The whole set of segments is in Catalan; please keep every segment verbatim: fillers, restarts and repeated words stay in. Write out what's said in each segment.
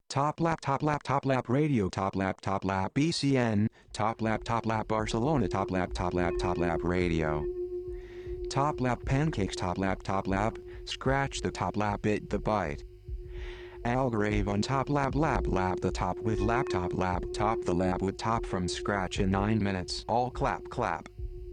Top Lap Top Lap Top Lap Radio Top Lap Top Lap B C N Top Lap Top Lap Barcelona Top Lap Top Lap Top Lap Radio Top Lap Pancakes Top Lap Top Lap Scratch the Top Lap Bit the Bite Algrave on Top Lap Lap Lap the Top with Laptop Lap Top the Lap with Top from scratch in nine minutes all clap clap.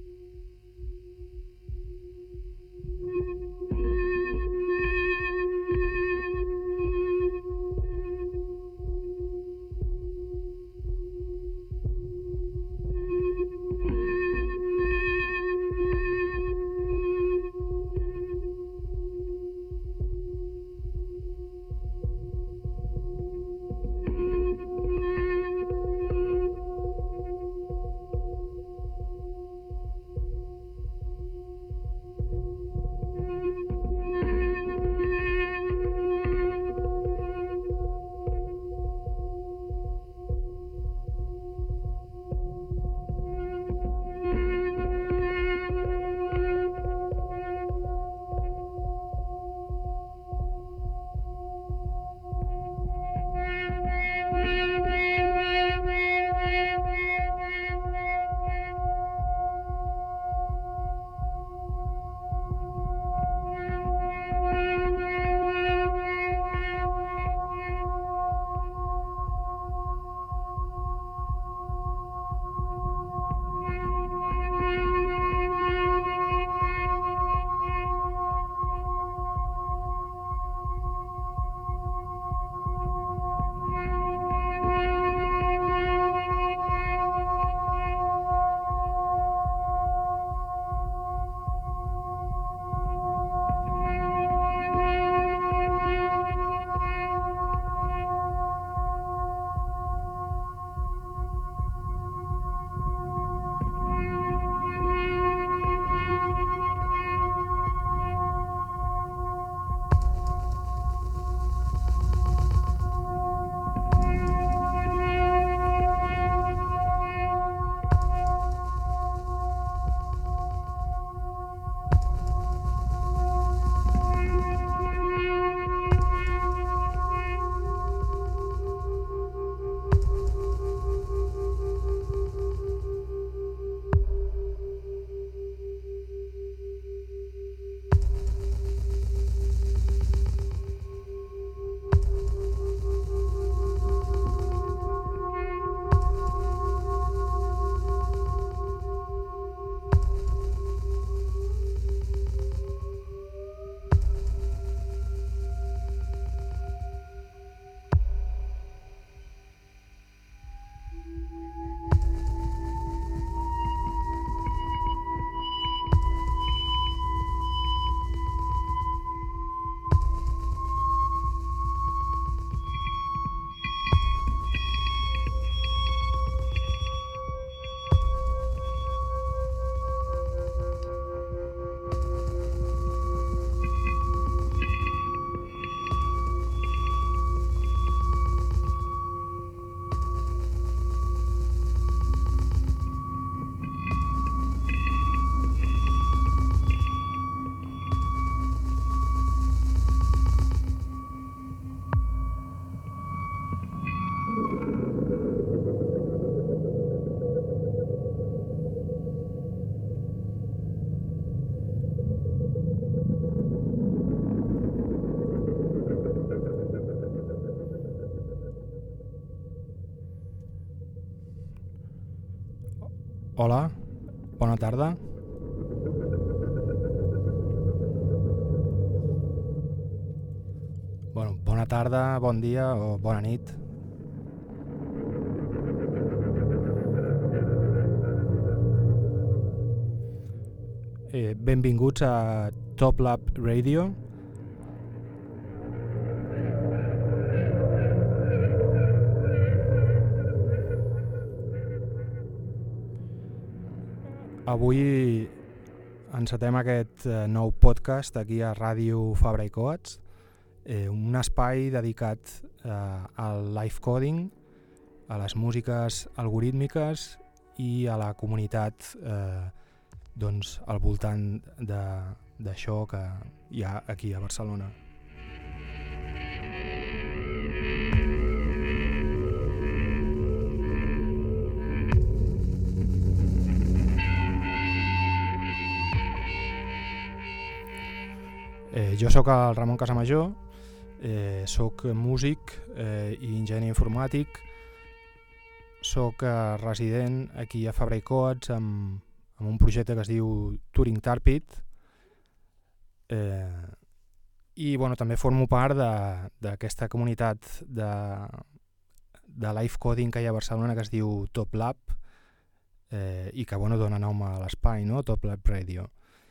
Hola, bona tarda. Bueno, bona tarda, bon dia o bona nit. Eh, benvinguts a Top Lap Radio. Avui encetem aquest eh, nou podcast aquí a Ràdio Fabra i Coats, eh, un espai dedicat eh, al live coding, a les músiques algorítmiques i a la comunitat eh, doncs, al voltant d'això que hi ha aquí a Barcelona. Eh, jo sóc el Ramon Casamajor, eh, sóc músic eh, i enginyer informàtic, sóc eh, resident aquí a Fabra i Coats amb, amb un projecte que es diu Turing Tarpit, eh, i bueno, també formo part d'aquesta comunitat de, de live coding que hi ha a Barcelona que es diu Top Lab, eh, i que bueno, dona nom a l'espai, no? Top Lab Radio.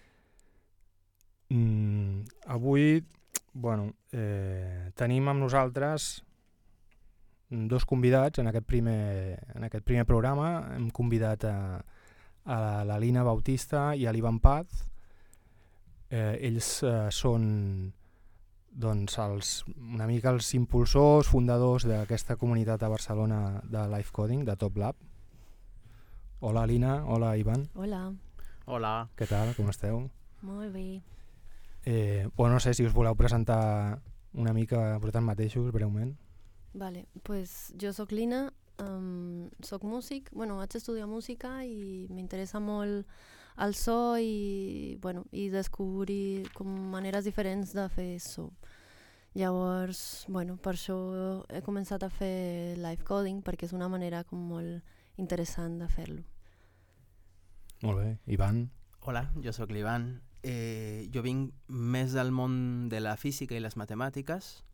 Mm, avui bueno, eh, tenim amb nosaltres dos convidats en aquest primer, en aquest primer programa. Hem convidat a, a la Lina Bautista i a l'Ivan Paz. Eh, ells eh, són doncs, els, una mica els impulsors, fundadors d'aquesta comunitat a Barcelona de Live Coding, de Top Lab. Hola Lina, hola Ivan. Hola. Hola. Què tal, com esteu? Molt bé. Eh, bueno, no sé si us voleu presentar una mica vosaltres mateixos, breument. Vale, pues jo sóc Lina, um, sóc músic, bueno, vaig estudiar música i m'interessa molt el so i, bueno, i descobrir com maneres diferents de fer so. Llavors, bueno, per això he començat a fer live coding perquè és una manera com molt interessant de fer-lo. Molt bé, Ivan. Hola, jo sóc l'Ivan. Eh, jo vinc més del món de la física i les matemàtiques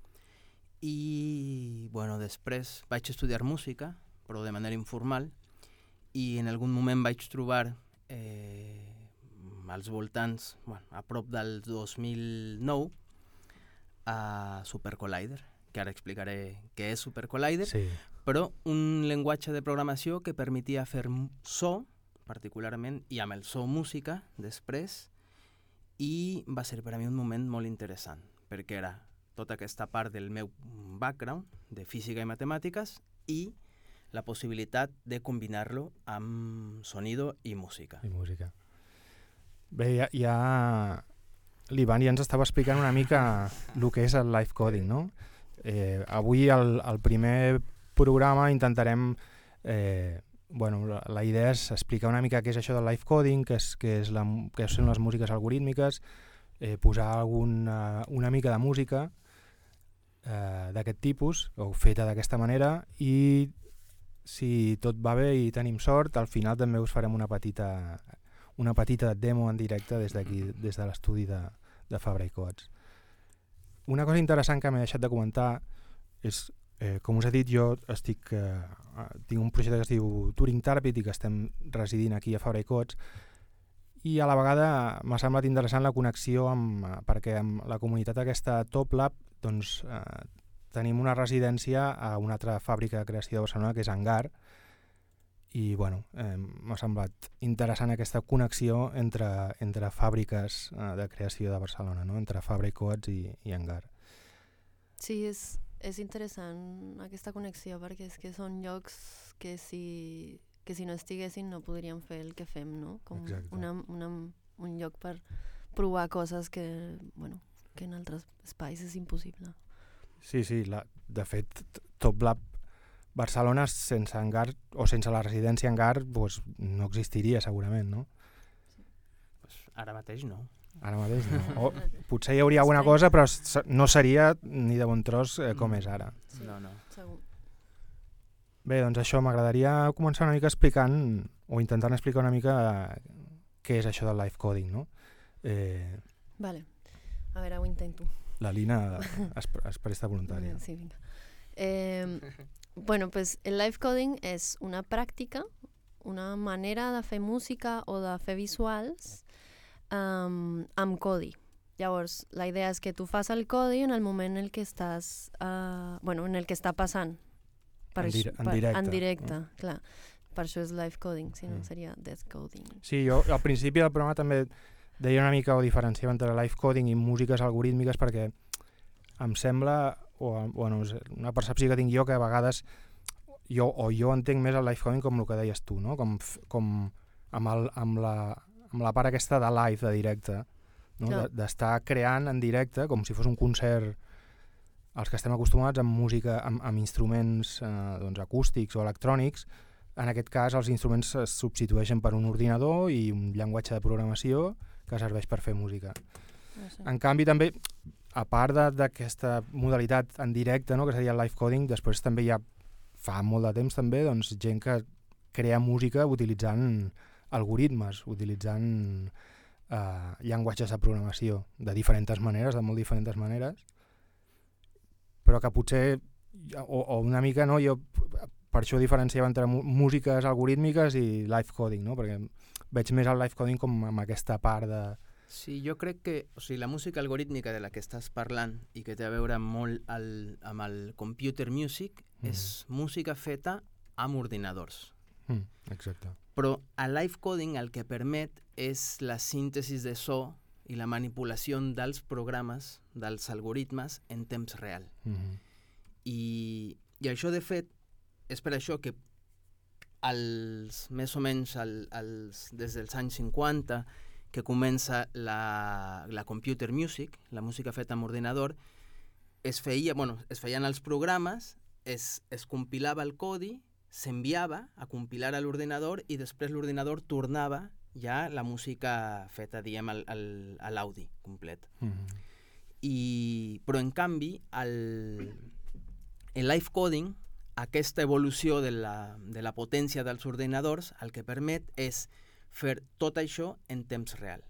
i, bueno, després vaig estudiar música, però de manera informal, i en algun moment vaig trobar eh, als voltants, bueno, a prop del dos mil nou, a Super Collider, que ara explicaré què és Super Collider, Sí. però un llenguatge de programació que permetia fer so, particularment, i amb el so música, després, i va ser per a mi un moment molt interessant, perquè era tota aquesta part del meu background de física i matemàtiques i la possibilitat de combinar-lo amb sonido i música. I música. Bé, ja, ja l'Ivan ja ens estava explicant una mica el que és el live coding, no? Eh, avui al, al primer programa intentarem eh, bueno, la, la idea és explicar una mica què és això del live coding, què, és, què, és la, què són les músiques algorítmiques, eh, posar alguna, una mica de música eh, d'aquest tipus, o feta d'aquesta manera, i si tot va bé i tenim sort, al final també us farem una petita, una petita demo en directe des d'aquí, des de l'estudi de, de Fabra i Coats. Una cosa interessant que m'he deixat de comentar és, eh, com us he dit, jo estic, eh, tinc un projecte que es diu Turing Tarpit i que estem residint aquí a Fabra i Coats, i a la vegada m'ha semblat interessant la connexió amb, perquè amb la comunitat aquesta Top Lab doncs, eh, tenim una residència a una altra fàbrica de creació de Barcelona que és Hangar, i bueno, eh, m'ha semblat interessant aquesta connexió entre, entre fàbriques eh, de creació de Barcelona, no? Entre Fabra i Coats i, i Hangar. Sí, és, és interessant aquesta connexió perquè és que són llocs que si, que si no estiguessin no podríem fer el que fem, no? Com una, una, un lloc per provar coses que, bueno, que en altres espais és impossible. Sí, sí, la, de fet, Top Lab Barcelona sense Hangar o sense la residència Hangar pues, no existiria segurament, no? Pues ara mateix no. Ara mateix no. O potser hi hauria alguna cosa, però no seria ni de bon tros eh, com és ara. Sí, no, no. Segur. Bé, doncs això, m'agradaria començar una mica explicant, o intentant explicar una mica què és això del live coding, no? Eh, Vale, a veure, ho intento. la Lina es, es presta voluntària. Sí, vinga. Eh, bueno, pues el live coding és una pràctica, una manera de fer música o de fer visuals um, amb codi. Llavors, la idea és que tu fas el codi en el moment en el que estàs, uh, bueno, en el que està passant. Per En, dir això, en per, directe. En directe, No? clar. Per això és live coding, si no Mm. seria death coding. Sí, jo al principi del programa també deia una mica o diferenciava entre live coding i músiques algorítmiques perquè em sembla, o bueno, és una percepció que tinc jo, que a vegades jo, o jo entenc més el live coding com el que deies tu, no? Com, com amb, el, amb, la, amb la part aquesta de live, de directe, no? Clar. D'estar creant en directe com si fos un concert als que estem acostumats amb música, amb, amb instruments eh, doncs, acústics o electrònics. En aquest cas els instruments es substitueixen per un ordinador i un llenguatge de programació que serveix per fer música. No sé. En canvi, també, a part de- d'aquesta modalitat en directe, no, que seria el live coding, després també hi ha, fa molt de temps també, doncs, gent que crea música utilitzant algoritmes, utilitzant eh, llenguatges de programació de diferents maneres, de molt diferents maneres, però que potser, o, o una mica, no, jo per això diferenciava entre mu- músiques algorítmiques i live coding, no? Perquè veig més el live coding com amb aquesta part de... Sí, jo crec que o sigui, la música algorítmica de la que estàs parlant i que té a veure molt el, amb el computer music Mhm. és música feta amb ordinadors. Mm, exacte. Però el live coding el que permet és la síntesi de so i la manipulació dels programes, dels algoritmes en temps real. Mm-hmm. I, i això, de fet, és per això que els, més o menys el, els, des dels anys cinquanta, que comença la, la computer music, la música feta amb ordinador, es feia, bueno, es feien els programes, es, es compilava el codi, s'enviava a compilar a l'ordinador i després l'ordinador tornava ja la música feta, diguem, al, al, a l'audi complet. Mm-hmm. I, però en canvi el, el live coding, aquesta evolució de la, de la potència dels ordinadors, el que permet és fer tot això en temps real.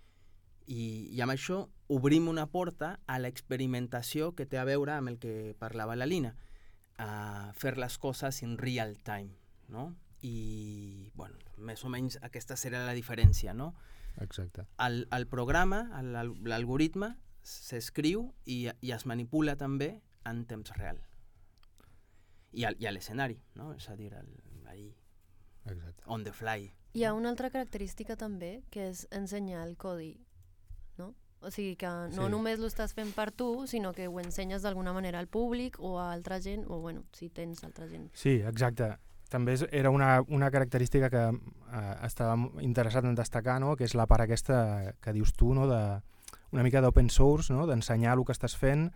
I, i amb això obrim una porta a l'experimentació que té a veure amb el que parlava la Lina, a fer les coses en real time, no? I, bueno, més o menys aquesta serà la diferència, no? Exacte. El, el programa, el- l'algoritme, s'escriu i, i es manipula també en temps real. I, al, i a l'escenari, no? És a dir, el, ahí, Exacte. on the fly. Hi ha una altra característica també, que és ensenyar el codi, no? O sigui que no Sí. només lo estàs fent per tu, sinó que ho ensenyes d'alguna manera al públic o a altra gent, o bueno, si tens altra gent. Sí, exacte. També és, era una, una característica que eh, estava interessat en destacar, no? Que és la part aquesta que dius tu, no? De, una mica d'open source, no? D'ensenyar el que estàs fent,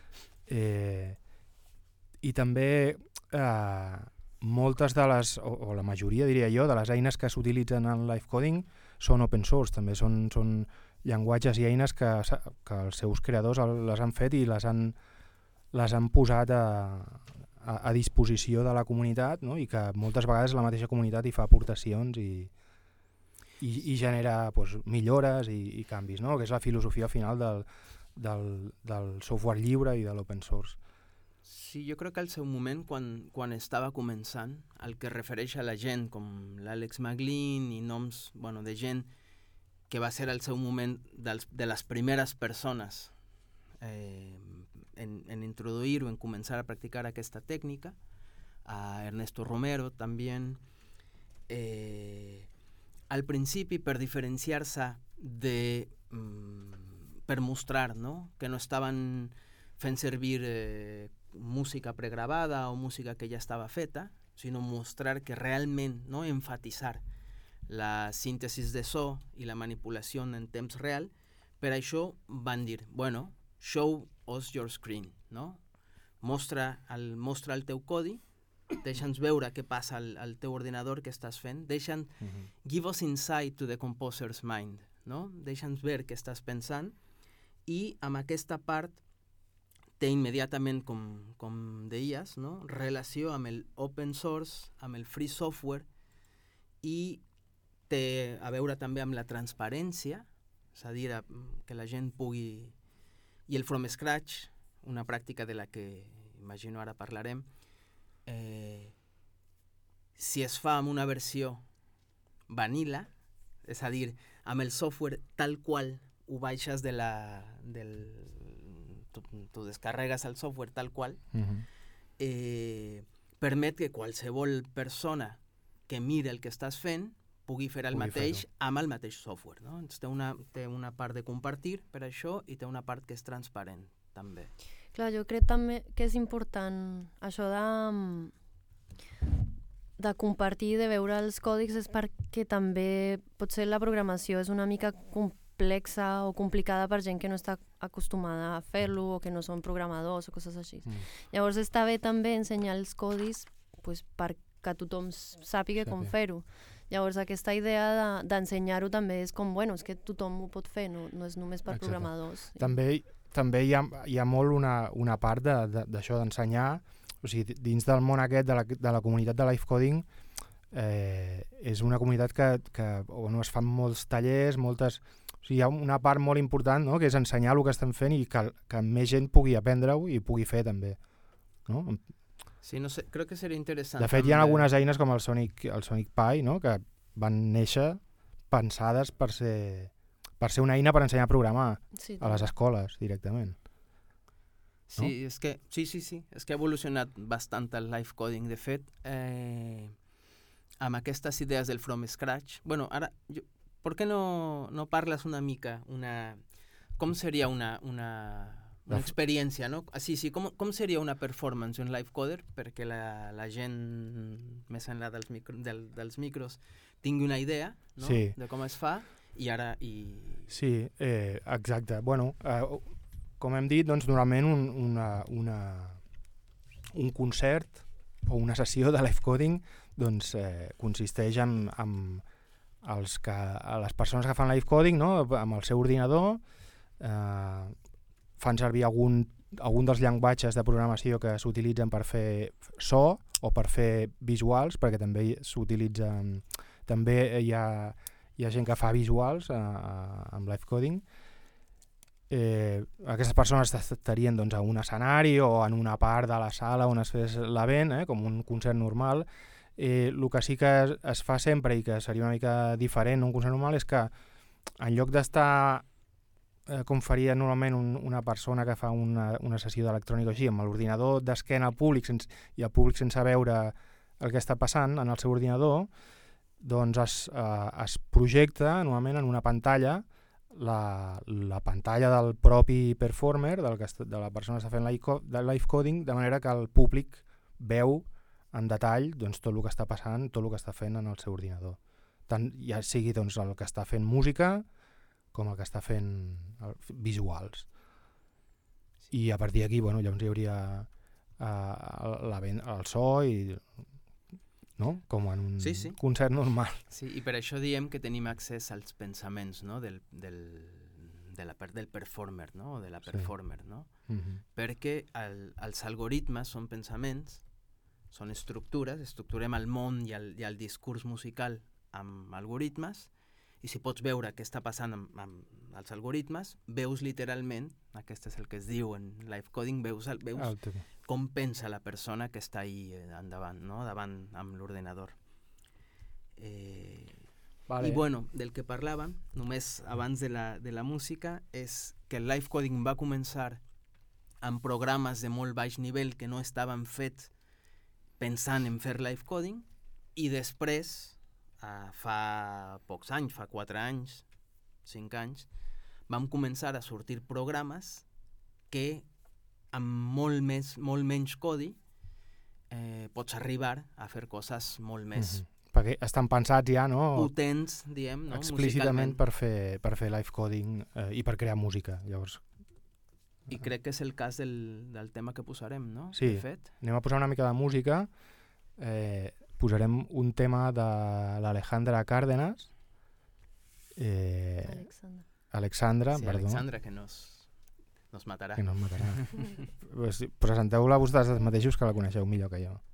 eh, i també eh, moltes de les, o, o la majoria diria jo, de les eines que s'utilitzen en live coding són open source, també són, són llenguatges i eines que, s'ha- que els seus creadors el- les han fet i les han, les han posat a, a, a disposició de la comunitat, no? I que moltes vegades la mateixa comunitat hi fa aportacions i, i, i genera pues, millores i, i canvis, no? Que és la filosofia final del, del, del software lliure i de l'open source. Sí, jo crec que al seu moment, quan, quan estava començant, el que refereix a la gent com l'Àlex McLean i noms, bueno, de gent que va ser al seu moment dels, de les primeres persones eh, en, en introduir o en començar a practicar aquesta tècnica, a Ernesto Romero també, eh, al principi per diferenciar-se de, mm, per mostrar, no?, que no estaven fent servir eh, música pregravada o música que ja estava feta, sinó mostrar que realment, no, enfatitzar la síntesi de so i la manipulació en temps real. Per això van dir, bueno, show us your screen, no? Mostra el, mostra el teu codi, deixa'ns veure què passa al, al teu ordinador que estàs fent, deixa'ns, Mm-hmm. give us insight to the composer's mind, no? Deixa'ns veure què estàs pensant, i amb aquesta part té immediatament, com, com deies, no?, relació amb el open source, amb el free software, i té a veure també amb la transparència, és a dir, a- que la gent pugui... I el from scratch, una pràctica de la que imagino ara parlarem, eh, si es fa amb una versió vanilla, és a dir, amb el software tal qual ho baixes de la... Del, tu, tu descarregues el software tal qual, Mm-hmm. eh, permet que qualsevol persona que mira el que estàs fent pugui fer el Pugui mateix fer-ho. amb el mateix software, no? Doncs té una, té una part de compartir per això i té una part que és transparent, també. Clar, jo crec també que és important això de, de compartir, de veure els còdics, és perquè també potser la programació és una mica complexa o complicada per gent que no està acostumada a fer-lo o que no són programadors o coses així. Mm. Llavors està bé també ensenyar els codis pues, perquè tothom s- sàpiga com Sàpiga. fer-ho. Llavors aquesta idea de- d'ensenyar-ho també és com, bueno, és que tothom ho pot fer, no, no és només per Exacte. programadors. També, també hi, ha, hi ha molt una, una part de- de- d'això d'ensenyar, o sigui, dins del món aquest de la, de la comunitat de live coding, eh, és una comunitat que, que on es fan molts tallers, moltes... O sigui, hi ha una part molt important, no?, que és ensenyar el que estem fent i que, que més gent pugui aprendre-ho i pugui fer també. No? Sí, no sé, crec que seria interessant. De fet, hi ha també. algunes eines com el Sonic, el Sonic Pi, no?, que van néixer pensades per ser, per ser una eina per ensenyar a programar Sí, a les escoles directament. Sí, és que, sí, sí, sí, és que ha evolucionat bastant el live coding. De fet, eh, amb aquestes idees del from scratch, bueno, ara, jo, per què no, no parles una mica, una, com seria una, una, una experiència, no? Ah, sí, sí, com, com seria una performance d'un live coder perquè la, la gent més enllà dels, micro, del, dels micros tingui una idea, no?, Sí. de com es fa, i ara... I... Sí, eh, exacte. Bueno, eh, com hem dit, doncs, normalment un, una, una, un concert o una sessió de live coding doncs, eh, consisteix en, en els que, a les persones que fan live coding, no?, amb el seu ordinador, eh, fan servir algun, algun dels llenguatges de programació que s'utilitzen per fer so o per fer visuals, perquè també s'utilitzen, també hi ha, hi ha gent que fa visuals eh, amb live coding. Eh, aquestes persones estarien doncs, a un escenari o en una part de la sala on es fes l'event, eh, com un concert normal. Eh, el que sí que es, es fa sempre i que seria una mica diferent un concert normal és que en lloc d'estar eh, com faria normalment un, una persona que fa una, una sessió d'electrònica així, amb l'ordinador d'esquena al públic sense, i el públic sense veure el que està passant en el seu ordinador, doncs es, eh, es projecta normalment en una pantalla la, la pantalla del propi performer, del que està, de la persona que està fent live, de live coding, de manera que el públic veu en detall doncs, tot el que està passant, tot el que està fent en el seu ordinador. Tant ja sigui doncs, el que està fent música com el que està fent el, visuals. I a partir d'aquí, bueno, llavors hi hauria uh, el, el so i, no?, com en un sí, sí. concert normal. Sí, i per això diem que tenim accés als pensaments, no?, del, del, de la part del performer, no?, o de la performer, sí. No? Mm-hmm. Perquè el, els algoritmes són pensaments, són estructures, estructurem el món i el, i el discurs musical amb algoritmes, i si pots veure què està passant amb, amb els algoritmes, veus literalment, aquest és el que es diu en live coding, veus, veus el com pensa la persona que està ahí endavant, no?, davant amb l'ordenador. Eh, vale. I bueno, del que parlàvem, només abans de la, de la música, és que el live coding va començar amb programes de molt baix nivell que no estaven fets pensant en fer live coding, i després, uh, fa pocs anys, fa quatre anys, cinc anys, vam començar a sortir programes que amb molt, més, molt menys codi eh, pots arribar a fer coses molt més mm-hmm. Perquè estan pensats ja, no?, potents, diem, no?, explícitament musicalment. per fer, per fer live coding eh, i per crear música. Llavors, I crec que és el cas del, del tema que posarem, no? Sí, de fet. Anem a posar una mica de música. Eh, posarem un tema de l'Alejandra Cárdenas. Eh, Alexandra. Alexandra, sí, perdó. Alexandra, que nos, nos matarà. Que no es matarà. Pues, presenteu-la vosaltres mateixos, que la coneixeu millor que jo.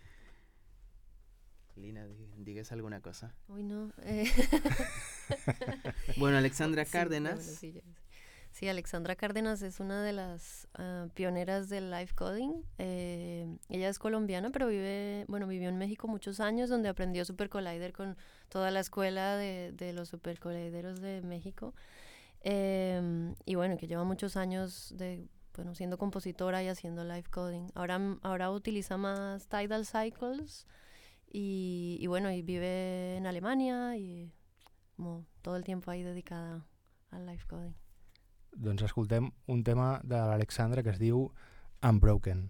Lina, digues alguna cosa. Uy, no. Eh. Bueno, Alexandra Sí, Cárdenas. bueno, sí, ya sé. Sí, Alexandra Cárdenas es una de las uh, pioneras del live coding. Eh, ella es colombiana, pero vive, bueno, vivió en México muchos años, donde aprendió Super Collider con toda la escuela de, de los Super Collideros de México. Eh, y bueno, que lleva muchos años de, bueno, siendo compositora y haciendo live coding. Ahora, ahora utiliza más Tidal Cycles y, y bueno, y vive en Alemania y como todo el tiempo ahí dedicada al live coding. Doncs escoltem un tema de l'Alexandra que es diu Unbroken.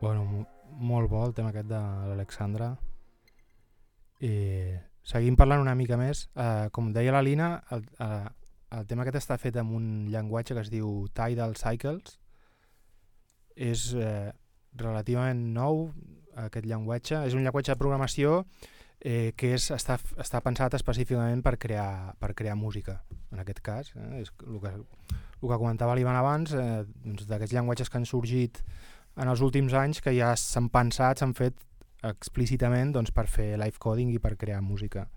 Bueno, molt bo el tema aquest de l'Alexandra. I seguim parlant una mica més. Uh, com deia la Lina, el, uh, el tema aquest està fet amb un llenguatge que es diu Tidal Cycles. És uh, relativament nou, aquest llenguatge. És un llenguatge de programació eh, que és, està, està pensat específicament per crear, per crear música, en aquest cas. Eh? És el que, el que comentava l'Ivan abans, eh, doncs d'aquests llenguatges que han sorgit en els últims anys, que ja s'han pensat, s'han fet explícitament doncs, per fer live coding i per crear música.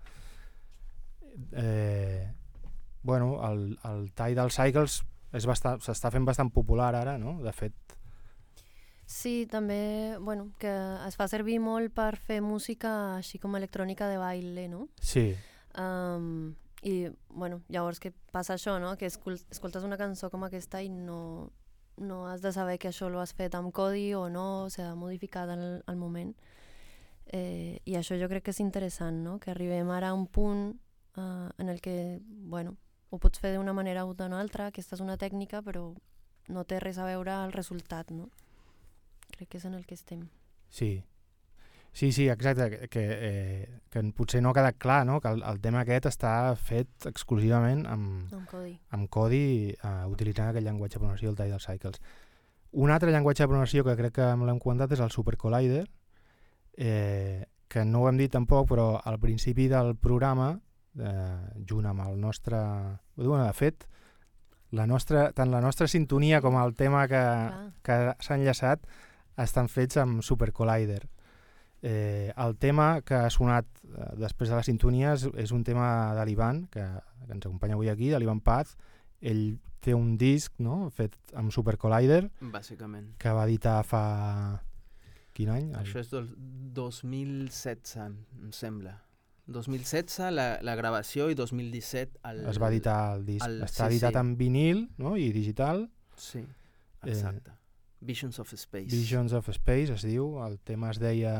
Eh, bueno, el, el Tidal Cycles s'està fent bastant popular ara, no? De fet. Sí, també, bueno, que es fa servir molt per fer música així com electrònica de baile, no? Sí. Um, I, bueno, llavors què passa això, no? Que escol escoltes una cançó com aquesta i no, no has de saber que això lo has fet amb codi o no, s'ha modificat al, al moment. Eh, I això jo crec que és interessant, no? Que arribem ara a un punt uh, en el que, bueno, ho pots fer d'una manera o d'una altra, aquesta és una tècnica, però no té res a veure el resultat, no? Crec que és en el que estem. Sí, sí, sí, exacte, que, que, eh, que potser no ha quedat clar, no? Que el, el tema aquest està fet exclusivament amb, amb codi, amb codi eh, utilitzant aquest llenguatge de programació, el Tidal Cycles. Un altre llenguatge de programació que crec que me l'hem comentat és el Super Collider, eh, que no ho hem dit tampoc, però al principi del programa, eh, junt amb el nostre... Bueno, de fet, la nostra, tant la nostra sintonia com el tema que, que s'ha enllaçat estan fets amb Super Collider. Eh, el tema que ha sonat eh, després de la sintonia és, és un tema de l'Ivan, que, que ens acompanya avui aquí, de l'Ivan Paz. Ell té un disc, no?, fet amb Super Collider, bàsicament, que va editar fa... Quin any? Això és del dos mil setze, em sembla. dos mil setze la, la gravació i dos mil disset el, es va editar el disc. El, Està sí, editat sí. en vinil, no?, i digital. Sí, exacte. Eh, Visions of Space. Visions of Space es diu, el tema es deia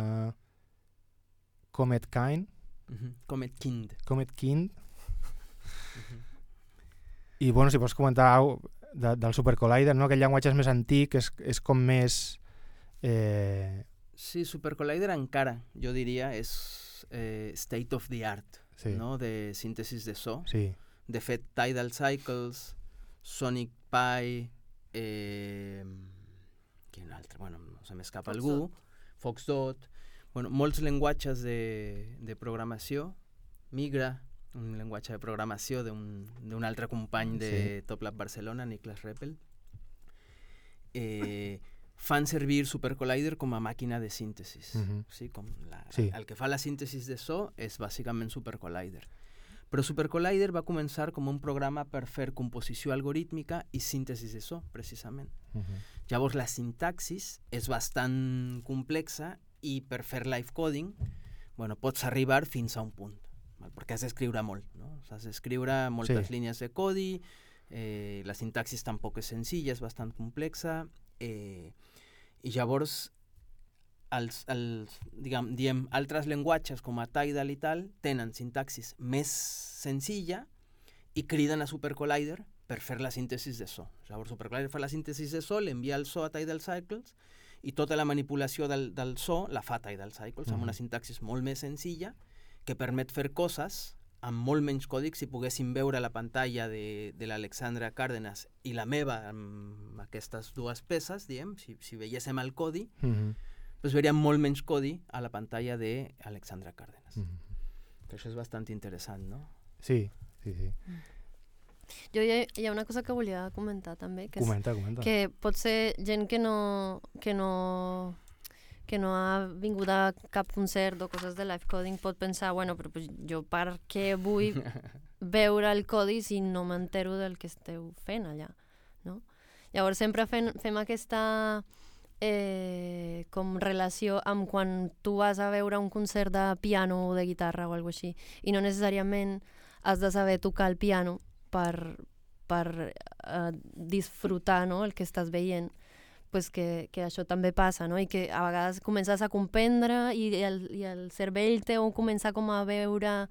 Comet Kind. Uh -huh. Comet Kind. Comet Kind. Uh -huh. I bueno, si pots comentar de, del Super Collider, no? Aquest llenguatge és més antic, és, és com més... Eh... Sí, Super Collider encara, jo diria, és eh, state of the art, sí. No? De síntesi de so. Sí. De fet, Tidal Cycles, Sonic Pi... Eh... Quin altre? Bueno, no se m'escapa algú. Foxdot. Bueno, molts llenguatges de, de programació. Migra, un llenguatge de programació d'un altre company de sí. Top Lab Barcelona, Niklas Reppel. Eh, fan servir Super Collider com a màquina de síntesi. Uh-huh. Sí, com la, sí. El que fa la síntesi de so és bàsicament Super Collider. Però Super Collider va començar com un programa per fer composició algorítmica i síntesi de so, precisament. Uh-huh. Llavors la sintaxis és bastant complexa i per fer live coding, bueno, pots arribar fins a un punt, val? Perquè has d'escriure molt, no? Has d'escriure moltes sí. línies de codi, eh, la sintaxis tampoc és senzilla, és bastant complexa, eh, i llavors els, els, diguem, diem, altres llenguatges com a Tidal i tal tenen sintaxis més senzilla i criden a Super Collider per fer la síntesi de so. Llavors Super Collider fa la síntesi de so, l'envia el so a Tidal Cycles i tota la manipulació del, del so la fa Tidal Cycles mm. amb una sintaxis molt més senzilla que permet fer coses amb molt menys còdic. Si poguéssim veure la pantalla de, de l'Alexandra Cárdenas i la meva amb aquestes dues peces, diem, si, si veiéssim el codi, mm-hmm. pues veríem molt menys codi a la pantalla de Alexandra Cárdenas. Mm-hmm. Això és bastant interessant, no? Sí, sí, sí. Mm. Jo hi ha, hi ha una cosa que volia comentar també, que, comenta, és, comenta. que pot ser gent que no, que no que no ha vingut a cap concert o coses de live coding pot pensar, bueno, però pues, jo per què vull veure el codi si no m'entero del que esteu fent allà, no? Llavors sempre fem, fem aquesta eh, com relació amb quan tu vas a veure un concert de piano o de guitarra o alguna cosa així, i no necessàriament has de saber tocar el piano per, per uh, disfrutar, no?, el que estàs veient, pues que, que això també passa, no?, i que a vegades comences a comprendre i el, i el cervell teu comença com a veure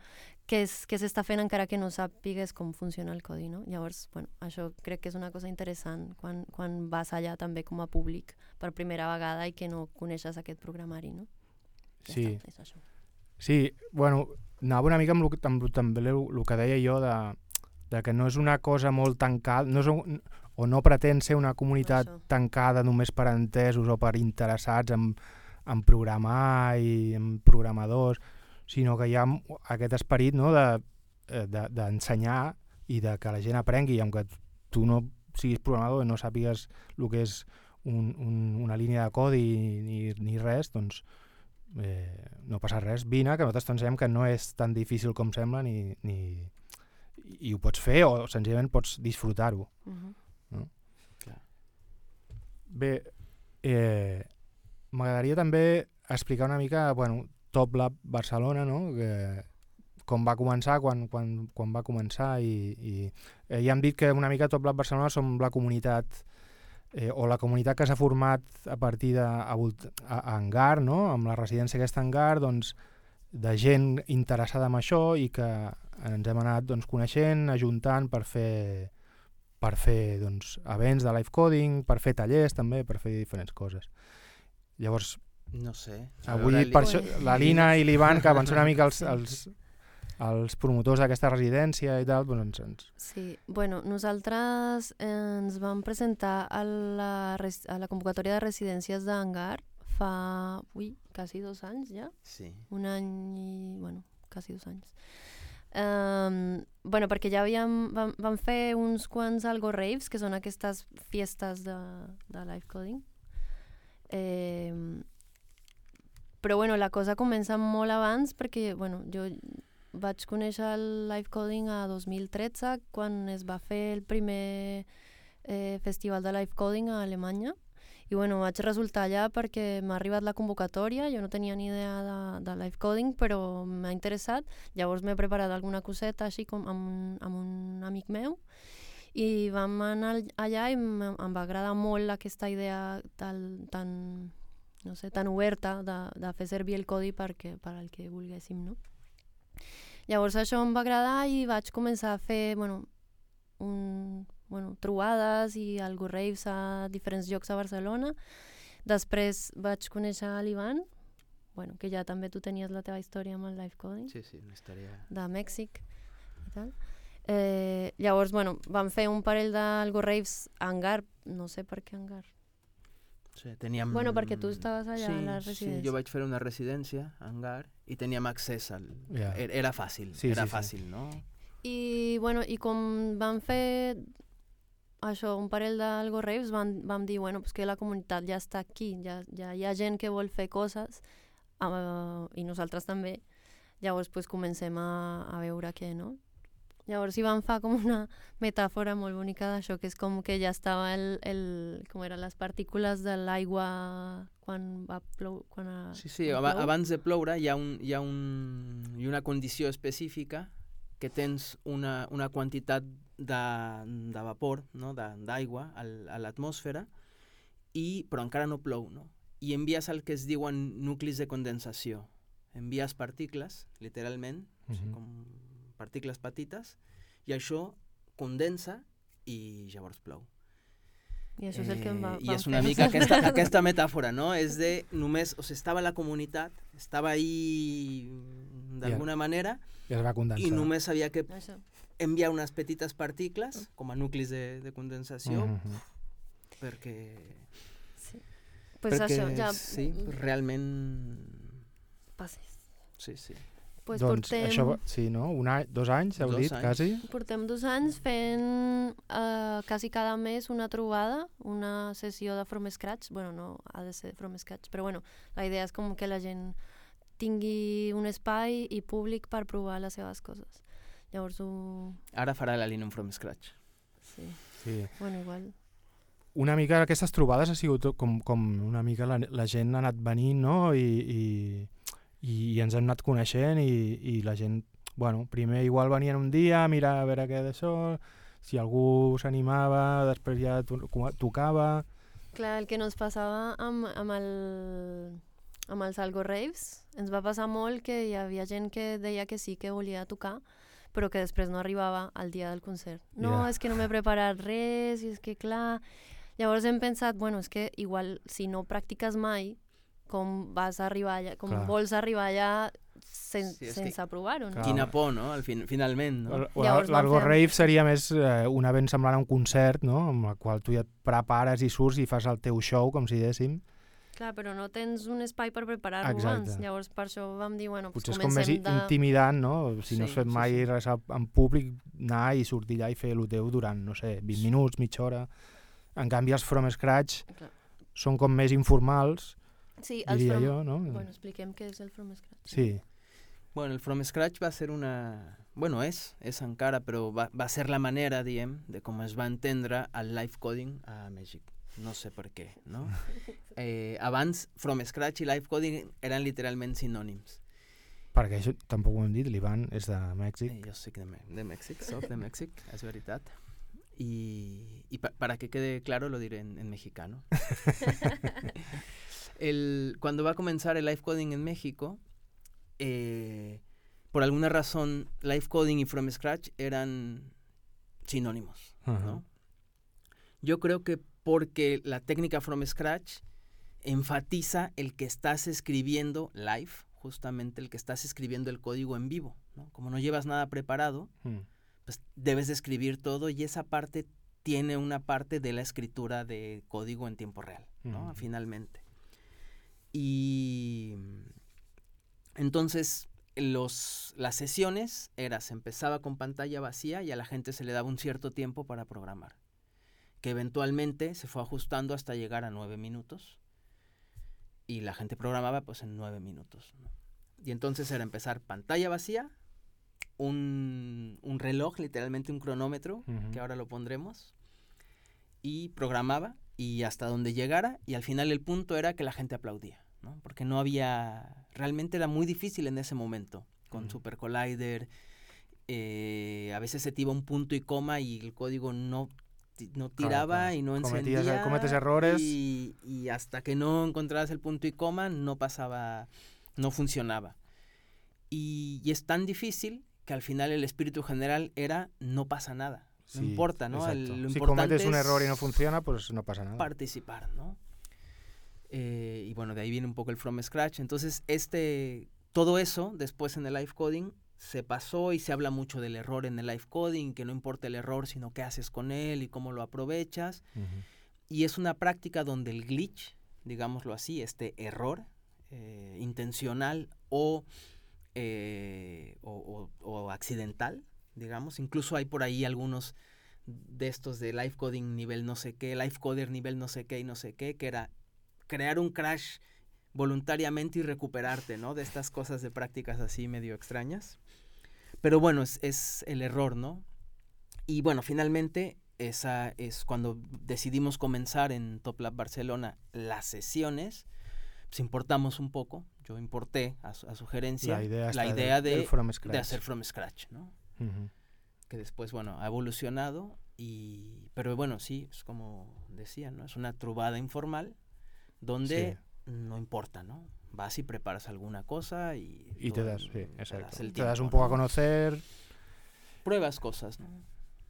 que és- que s'està fent encara que no sàpigues com funciona el codi, no? Llavors, bueno, això crec que és una cosa interessant quan, quan vas allà també com a públic per primera vegada i que no coneixes aquest programari, no? Ja Sí. està, és això. Sí, bueno, anava una mica amb, lo, que- amb també el que deia jo de, de que no és una cosa molt tancada, no és un, o no pretén ser una comunitat Això. tancada només per entesos o per interessats en, en programar i en programadors, sinó que hi ha aquest esperit, no, de, eh, de, d'ensenyar i de que la gent aprengui, i aunque tu no siguis programador i no sàpigues el que és un, un, una línia de codi ni, ni res, doncs eh, no passa res, vine, que nosaltres t'ensenyem que no és tan difícil com sembla ni, ni, i ho pots fer o senzillament pots disfrutar-ho. Mhm. Bé, eh, m'agradaria també explicar una mica, bueno, Top Lab Barcelona, no? Que, com va començar, quan, quan, quan va començar i, i eh, ja hem dit que una mica Top Lab Barcelona som la comunitat eh, o la comunitat que s'ha format a partir de a, Volt- a, a Hangar, no? Amb la residència aquesta Hangar, doncs, de gent interessada en això i que ens hem anat doncs, coneixent, ajuntant per fer per fer doncs, events de live coding, per fer tallers també, per fer diferents coses. Llavors, No sé. a avui veure, per li- això, la Lina i l'Ivan, que van ser una mica els, els, els promotors d'aquesta residència i tal, doncs ens... Sí, bueno, nosaltres ens vam presentar a la, res- a la convocatòria de residències d'Hangar fa, ui, quasi dos anys ja, Sí. un any i, bueno, quasi dos anys. Um, bueno, perquè ja havíem, vam, vam fer uns quants algo raves, que són aquestes fiestes de, de live coding. Eh, però bueno, la cosa comença molt abans perquè, bueno, jo vaig conèixer el live coding a dos mil tretze quan es va fer el primer eh, festival de live coding a Alemanya i bueno, vaig resultar allà perquè m'ha arribat la convocatòria, jo no tenia ni idea de, de live coding però m'ha interessat, llavors m'he preparat alguna coseta així com amb, un- amb un amic meu i vam anar allà i em, em va agradar molt aquesta idea tal, tan, no sé, tan oberta de, de fer servir el codi perquè, per al que volguéssim, no? Llavors això em va agradar i vaig començar a fer, bueno, un, bueno, trobades i algo raves a diferents llocs a Barcelona. Després vaig conèixer l'Ivan, bueno, que ja també tu tenies la teva història amb el live coding, Sí, sí, una història... de Mèxic i tal. Eh, llavors, bueno, vam fer un parell d'algo raves a Hangar, no sé per què Hangar. Sí, teníem... Bueno, perquè tu estaves allà sí, a la Sí, residència. jo vaig fer una residència a Hangar i teníem accés al... Ja. Era, era fàcil, Sí, era sí, sí. fàcil, no? I, bueno, i com vam fer això, un parell d'algo raves, vam, vam dir, bueno, pues que la comunitat ja està aquí, ja, ja hi ha gent que vol fer coses, uh, i nosaltres també. Llavors, pues, comencem a, a veure què, no? Llavors hi vam fer com una metàfora molt bonica d'això, que és com que ja estava el, el com eren les partícules de l'aigua quan va plou... Quan a, Sí, sí, quan aba plou. abans de ploure hi ha, un, hi ha un, hi ha una condició específica que tens una, una quantitat de, de vapor, no? d'aigua a l'atmosfera, i però encara no plou, no? I envies el que es diuen nuclis de condensació. Envies particles, literalment, o sigui, Mhm. com particles petites, i això condensa i llavors plou. I això és el que em va, Eh, I vam és una fer mica aquesta, nosaltres. aquesta metàfora, no? És de només, o sigui, estava la comunitat, estava ahí d'alguna manera, I es va condensar. i només havia que Això. enviar unes petites particles, com a nuclis de, de condensació, Mhm. perquè, Sí. Pues perquè això, ja... sí, realment... Passes. Sí, sí. Pues doncs portem, això, va- sí, no? Un any, dos anys, heu Dos dit, anys. quasi? portem dos anys fent uh, quasi cada mes una trobada, una sessió de From Scratch. Bueno, no ha de ser From Scratch, però bueno, la idea és com que la gent tingui un espai i públic per provar les seves coses. Llavors ho... Ara farà la Linux from scratch. Sí, Sí. bueno, igual. Una mica aquestes trobades ha sigut com, com una mica la, la gent ha anat venint, no? I, i, i ens hem anat coneixent i, i la gent, bueno, primer igual venien un dia a mirar a veure què d'això, si algú s'animava, després ja to tocava... Clar, el que nos passava amb, amb, el, amb els Algo Raves ens va passar molt que hi havia gent que deia que sí que volia tocar, però que després no arribava al dia del concert. No, Yeah. és que no m'he preparat res, i és que clar... Llavors hem pensat, bueno, és que igual si no practiques mai, com vas arribar allà, com Clar. vols arribar allà sen Sí, és sense que- provar-ho, no? Clar. Quina por, no? Al fin, finalment, no? O Llavors vam L'Algo fer- Rave seria més eh, una ben semblant a un concert, no? Amb el qual tu ja et prepares i surts i fas el teu show, com si diguéssim. Clar, però no tens un espai per preparar-ho Exacte. abans. Llavors per això vam dir, bueno, pues Potser és com més comencem i- de... intimidant, no? Si no has Sí, fet sí, mai sí. res a- en públic, anar i sortir allà i fer el teu durant, no sé, vint minuts, mitja hora. En canvi, els From Scratch Clar. són com més informals, Sí, els diria from... jo, no? Bueno, expliquem què és el From Scratch. Sí, Bueno, el From Scratch va ser una... Bueno, és, és encara, però va, va ser la manera, diem, de com es va entendre el live coding a Mèxic. No sé per què, no? Eh, abans, From Scratch i live coding eren literalment sinònims. perquè això tampoc ho hem dit, l'Ivan és de Mèxic. Eh, jo soc de, Me- de Mèxic, soc de Mèxic, és veritat. Y, y pa- para que quede claro, lo diré en, en mexicano. el, cuando va a comenzar el live coding en México, eh, por alguna razón, live coding y From Scratch eran sinónimos, Ajá. ¿no? Yo creo que porque la técnica From Scratch enfatiza el que estás escribiendo live, justamente el que estás escribiendo el código en vivo, ¿no? Como no llevas nada preparado, Mm. pues debes de escribir todo y esa parte tiene una parte de la escritura de código en tiempo real, ¿no? Ujú. Finalmente. Y entonces los, las sesiones era, se empezaba con pantalla vacía y a la gente se le daba un cierto tiempo para programar, que eventualmente se fue ajustando hasta llegar a nueve minutos y la gente programaba pues en nueve minutos, ¿no? Y entonces era empezar pantalla vacía, un, un reloj, literalmente un cronómetro, Ujú. que ahora lo pondremos, y programaba y hasta donde llegara, y al final el punto era que la gente aplaudía, ¿no? Porque no había, realmente era muy difícil en ese momento, con Ujú. Super Collider, eh, a veces se te iba un punto y coma y el código no, ti- no Claro, tiraba claro. y no Cometías- encendía. cometes errores. Y, y hasta que no encontrabas el punto y coma no pasaba, no funcionaba. Y, y es tan difícil que al final el espíritu general era no pasa nada. No Sí, importa, ¿no? El- exacto. lo Si importante cometes un es error y no funciona, pues no pasa nada. participar, ¿no? Eh, y bueno, de ahí viene un poco el From Scratch. Entonces, este, todo eso, después en el live coding, se pasó y se habla mucho del error en el live coding, que no importa el error, sino qué haces con él y cómo lo aprovechas. Ujú. Y es una práctica donde el glitch, digámoslo así, este error eh, intencional o, eh, o, o- o accidental, digamos. Incluso hay por ahí algunos de estos de live coding nivel no sé qué, live coder nivel no sé qué y no sé qué, que era crear un crash voluntariamente y recuperarte, ¿no? De estas cosas de prácticas así medio extrañas. Pero bueno, es, es el error, ¿no? Y bueno, finalmente esa es cuando decidimos comenzar en Top Lab Barcelona las sesiones, pues importamos un poco, yo importé a, su- a sugerencia La idea, la esta idea del- de, del from de scratch. hacer from scratch, ¿no? Ujú. Que después, bueno, ha evolucionado y... Pero bueno, sí, es como decía, ¿no? Es una trubada informal donde no importa, ¿no? Vas y preparas alguna cosa y... Y tú te das, en- sí, te exacto. das el Te das tiempo, un poco a ¿no? conocer. Pruebas cosas, ¿no?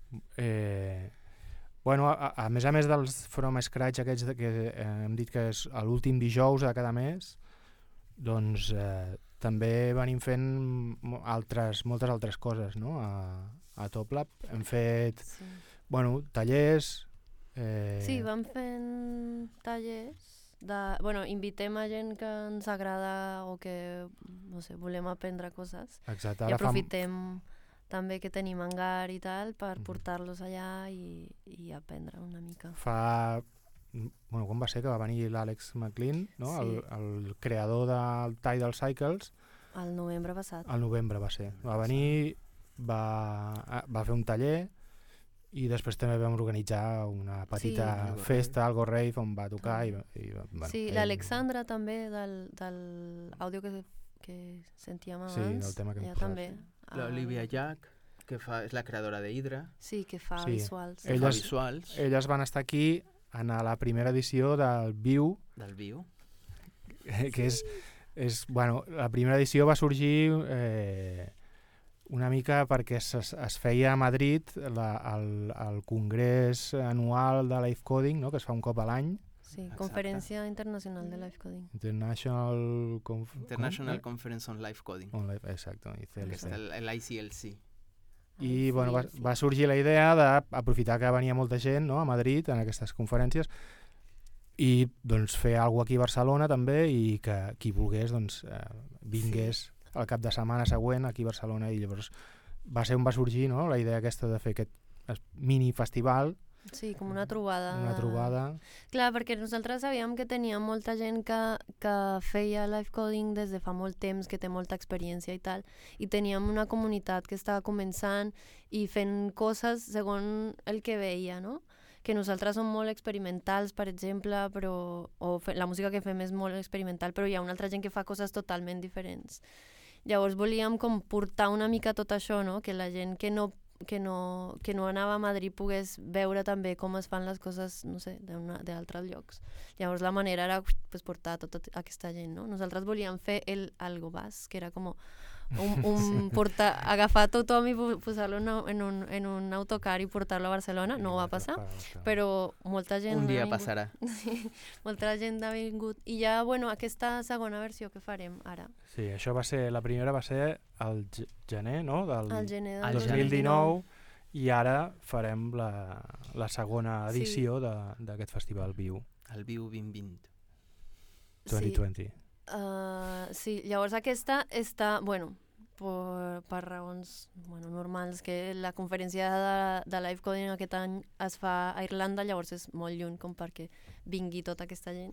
Eh, bueno, a, a més a més dels From Scratch aquests de que eh, hem dit que és a l'últim dijous de cada mes, doncs eh, també venim fent mo- altres, moltes altres coses, no? A, a Top Lab. Hem fet, Sí. bueno, tallers... Eh, Sí, vam fent tallers de... Bueno, invitem a gent que ens agrada o que, no sé, volem aprendre coses. Exacte, I ara fa, aprofitem també que tenim hangar i tal per Mhm. portar-los allà i, i aprendre una mica. fa... Bueno, quan va ser que va venir l'Àlex McLean, no? Sí. el, el creador del Tidal Cycles, El novembre passat. al novembre va ser. Va venir, va, va fer un taller i després també vam organitzar una petita Sí. Algo festa, algo rave, on va tocar i, i bueno, Sí, ell- l'Alexandra també, del, del àudio que, que sentíem abans. Sí, del tema que hem ella posat, també. La Ah, Olivia Jack, que fa, és la creadora de Hydra, Sí, que fa Sí. visuals. que Elles- fa visuals elles van estar aquí en la primera edició del Viu del Viu. que és, és, bueno, la primera edició va sorgir eh, una mica perquè es, es feia a Madrid la, el, el congrés anual de Live Coding, no?, que es fa un cop a l'any. Sí, Exacte. Conferència Internacional de Live Coding. International, Conf International Com? Conference on Live Coding. On Live, exacte, I C L C. El, el I C L C. I Ah, bueno, va, sí, sí. va sorgir la idea d'aprofitar que venia molta gent, no?, a Madrid en aquestes conferències i doncs, fer alguna cosa aquí a Barcelona també i que qui volgués doncs, eh, vingués sí. al cap de setmana següent aquí a Barcelona i llavors va ser on va sorgir, no?, la idea aquesta de fer aquest mini festival. Sí, com una trobada. Una trobada. Clar, perquè nosaltres sabíem que tenia molta gent que, que feia live coding des de fa molt temps, que té molta experiència i tal, i teníem una comunitat que estava començant i fent coses segons el que veia, no? Que nosaltres som molt experimentals, per exemple, però, o fe, la música que fem és molt experimental, però hi ha una altra gent que fa coses totalment diferents. Llavors volíem com portar una mica tot això, no? Que la gent que no que no, que no anava a Madrid pogués veure també com es fan les coses, no sé, d'altres llocs. Llavors la manera era pues, portar tota aquesta gent, no? Nosaltres volíem fer el Algo Bas, que era com un, un sí. portar, agafar tothom i posar-lo en, un, en un autocar i portar-lo a Barcelona. No va passar, però molta gent... Un dia vingut, passarà. Sí, molta gent ha vingut. I ja, bueno, aquesta segona versió que farem ara. Sí, això va ser, la primera va ser el gener, no?, del el gener del dos mil dinou, i ara farem la, la segona edició sí. d'aquest festival Viu. El Viu vint vint. dos mil vint. Sí. Uh, sí, llavors aquesta està, bueno, per, per raons bueno, normals, que la conferència de, de Live Coding aquest any es fa a Irlanda, llavors és molt lluny com perquè vingui tota aquesta gent.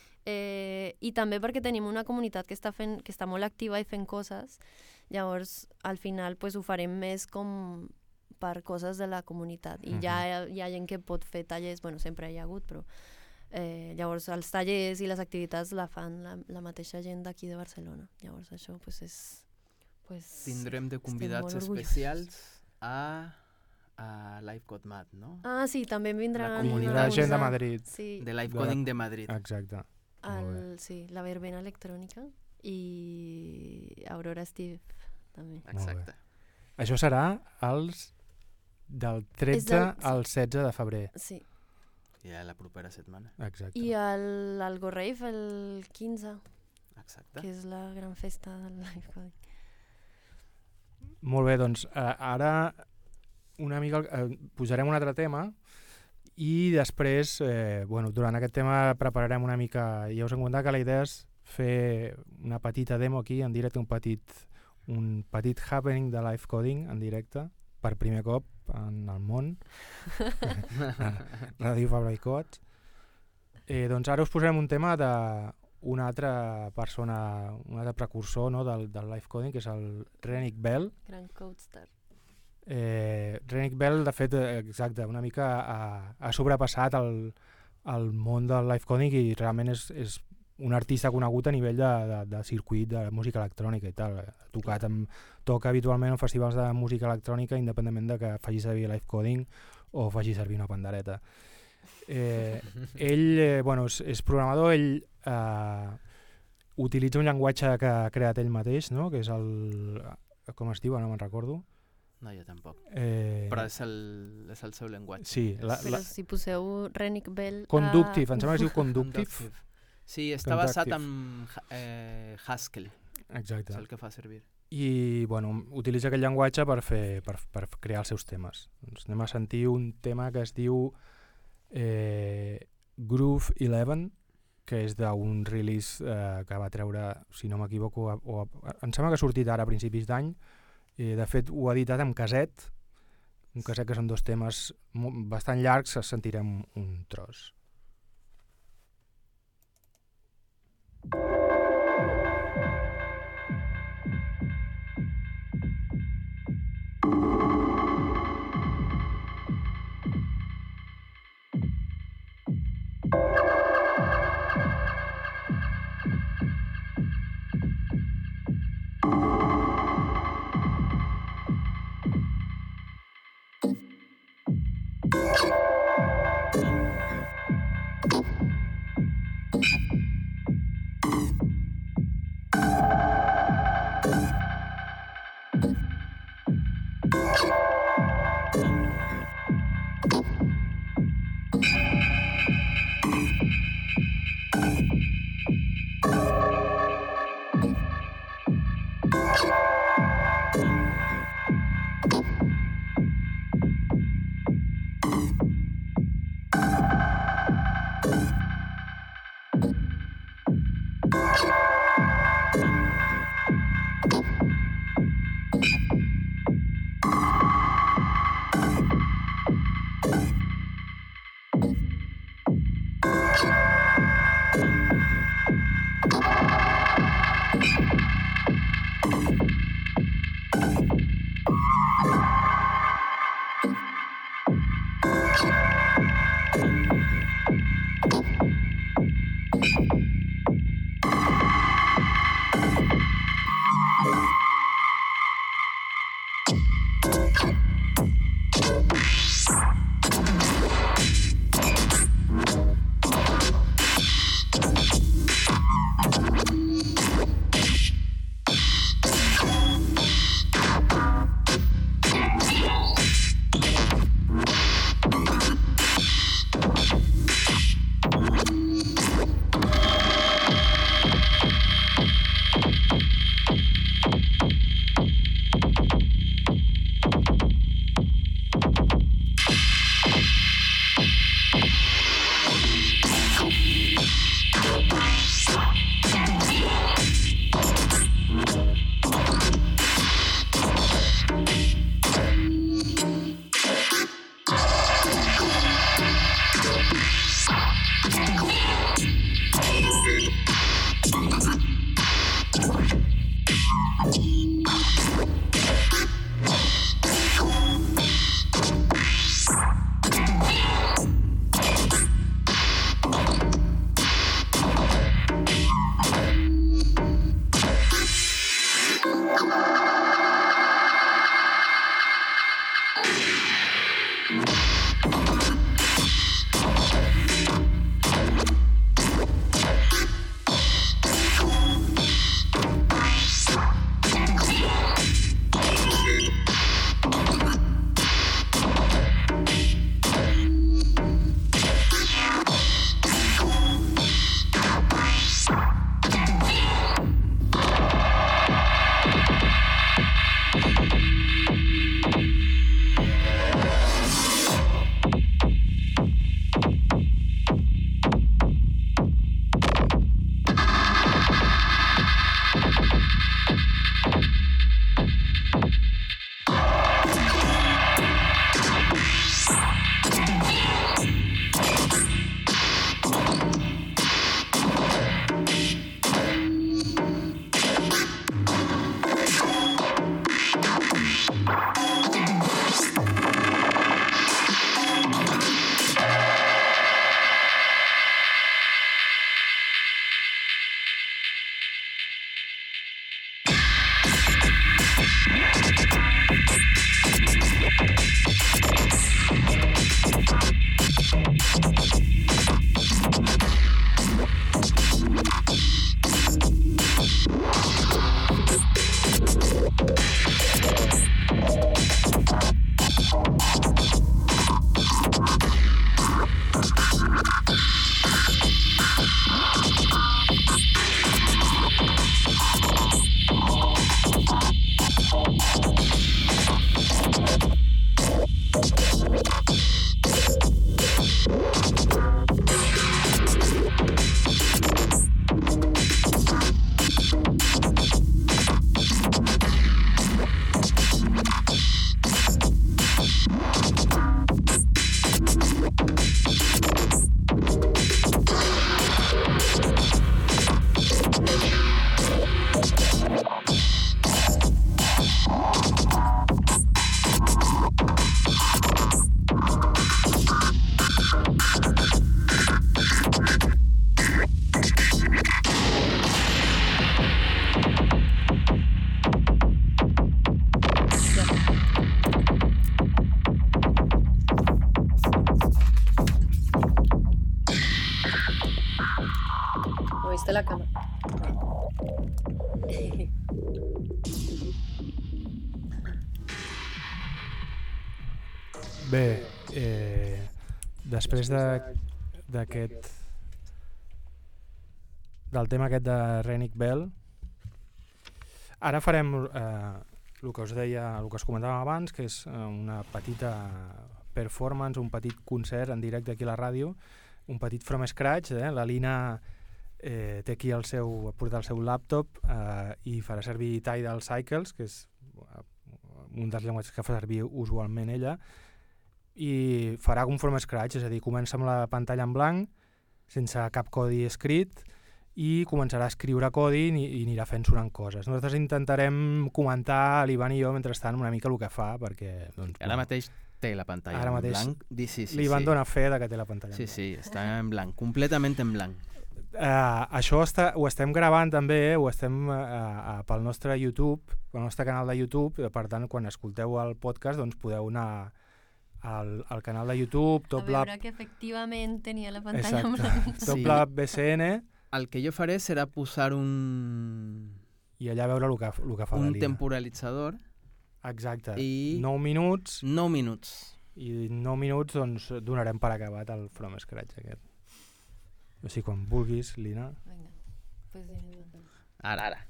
Eh, I també perquè tenim una comunitat que està, fent, que està molt activa i fent coses, llavors al final pues, ho farem més com per coses de la comunitat. I uh-huh. ja hi ha, hi ha gent que pot fer tallers, bueno, sempre hi ha hagut, però Eh, llavors els tallers i les activitats la fan la, la mateixa gent d'aquí de Barcelona. Llavors això pues, és... Pues, tindrem de convidats especials a, a Live Code Mad, no? Ah, sí, també vindrà la comunitat gent de Madrid. Sí. De Live Coding de Madrid. Exacte. El, sí, la verbena electrònica i Aurora Steve també. Exacte. Això serà els del tretze del... al setze de febrer. Sí. Ja la propera setmana. Exacte. I l'Algo Rave el quinze. Exacte. Que és la gran festa del Live Coding. Molt bé, doncs eh, ara una mica eh, posarem un altre tema i després, eh, bueno, durant aquest tema prepararem una mica, ja us hem comentat que la idea és fer una petita demo aquí en directe, un petit, un petit happening de Live Coding en directe, per primer cop en el món, Ràdio Fabra i Coats. Eh, doncs ara us posarem un tema d'una altra persona, un altre precursor, no, del, del live coding, que és el Renick Bell. Gran codestar. Eh, Renick Bell, de fet, exacte, una mica ha, ha sobrepassat el, el món del live coding i realment és, és un artista conegut a nivell de, de, de circuit de música electrònica i tal. Ha tocat amb, toca habitualment en festivals de música electrònica independentment de que faci servir live coding o faci servir una pandereta. Eh, ell eh, bueno, és, és programador, ell eh, utilitza un llenguatge que ha creat ell mateix, no? Que és el... com es diu? No me'n recordo. No, jo tampoc. Eh, Però és el, és el seu llenguatge. Sí. La, Però la... si poseu Renick Bell... Conductive, a... em sembla que es diu Conductive. Sí, està basat en eh, Haskell. Exacte. És el que fa servir. I bueno, utilitza aquest llenguatge per, fer, per, per crear els seus temes. Doncs anem a sentir un tema que es diu eh, Groove eleven, que és d'un release eh, que va treure, si no m'equivoco, o, o, em sembla que ha sortit ara a principis d'any. Eh, de fet, ho ha editat amb caset, un caset que són dos temes bastant llargs, sentirem un tros. You Moviste la cama. Bé, eh, després de- d'aquest del tema aquest de Renick Bell, ara farem eh, el que us deia, el que us comentàvem abans, que és eh, una petita performance, un petit concert en directe aquí a la ràdio, un petit from scratch. Eh? La Lina eh, té aquí el seu, porta el seu laptop eh, i farà servir Tidal Cycles, que és un dels llenguatges que fa servir usualment ella, i farà un from scratch, és a dir, comença amb la pantalla en blanc, sense cap codi escrit, i començarà a escriure codi i, i anirà fent sonant coses. Nosaltres intentarem comentar, l'Ivan i jo, mentrestant, una mica el que fa, perquè... Doncs, Ara mateix té la pantalla ara en mateix blanc. Sí, sí, sí, l'Ivan sí. dona fe de que té la pantalla Sí, en blanc. sí, està en blanc, completament en blanc. Uh, això està, ho estem gravant també, eh? ho estem uh, uh, pel nostre YouTube, pel nostre canal de YouTube, per tant, quan escolteu el podcast, doncs podeu anar al, al canal de YouTube, A Top veure Lab, que efectivament tenia la pantalla en exacte, blanc. Top Sí. Lab B C N, El que jo faré serà posar un, i allà veure el que, el que fa la un Lina. temporalitzador Exacte, i nou minuts, nou minuts. i nou minuts doncs donarem per acabat el From Scratch aquest. O sigui, quan vulguis, Lina. Vinga, pues diré. Ara, ara.